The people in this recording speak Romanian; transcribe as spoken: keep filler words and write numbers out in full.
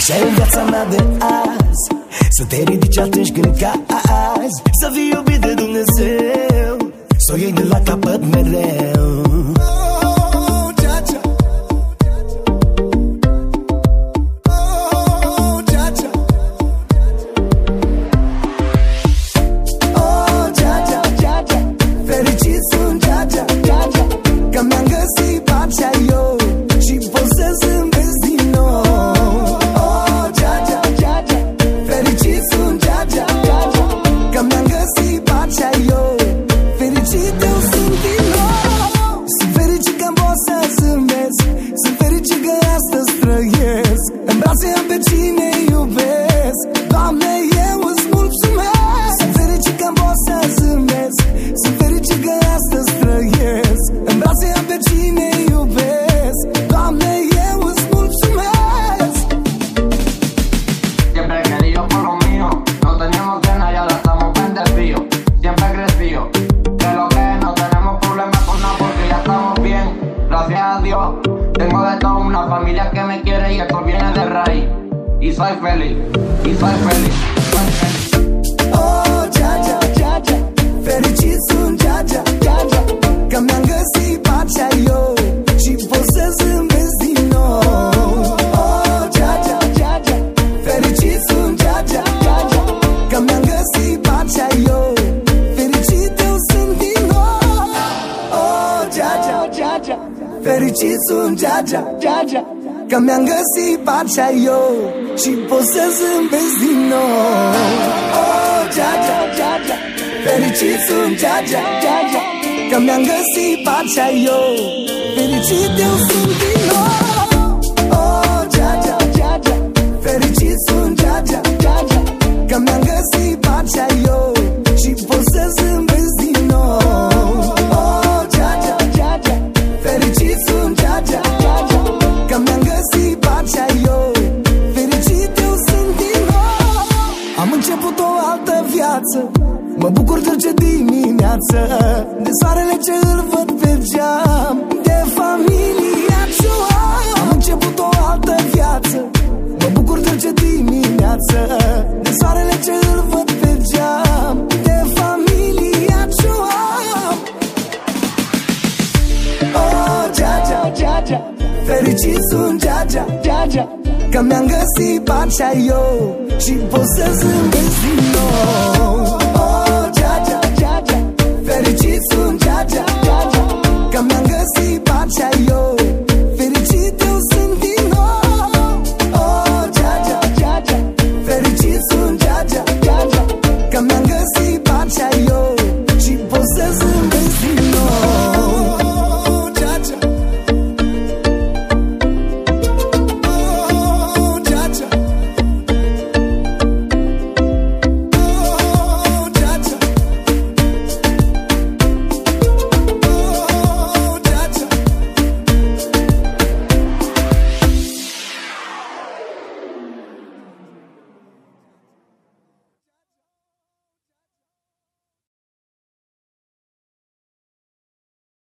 Așa e viața mea de azi, să te ridici atunci când cazi, să fii iubit de Dumnezeu, să o iei de la capăt mereu. Tengo de todo, una familia que me quiere y esto viene de raíz. Y soy feliz, y soy feliz, soy feliz. Oh, Jaja, Jaja, fericit sunt Jaja, Jaja, că mi-am găsit pacea eu și pot să zâmbesc din nou. Oh, Jaja, Jaja, fericit sunt Jaja, Jaja, că mi-am găsit pacea eu, fericit eu sunt din nou. Oh, Jaja, Jaja, fericit sunt Jaja, Jaja, că mi-am găsit pacea eu și pot să zâmbesc din nou. Oh, Jaja, Jaja, fericit sunt Jaja, Jaja, că mi-am găsit pacea eu, fericit eu sunt din nou. Oh, Jaja, Jaja, fericit sunt Jaja, Jaja, că mi-am găsit pacea eu și pot să zâmbesc din nou. Oh, Jaja, Jaja, fericit sunt Jaja, Jaja, că mi-am găsit pacea eu, fericit eu sunt din nou. Am început o altă viață, mă bucur de orice dimineață, de soarele ce îl văd pe geam, de familia ce-o am. Am început o altă viață, mă bucur de orice dimineață, de soarele ce îl văd pe geam, de familia ce-o am. Oh, Jaja, Jaja, fericit sunt Jaja, Jaja, că mi-am găsit pacea eu și pot să zâmbesc din nou. Oh, Jaja, Jaja, fericit sunt Jaja, Jaja, că mi-am găsit pacea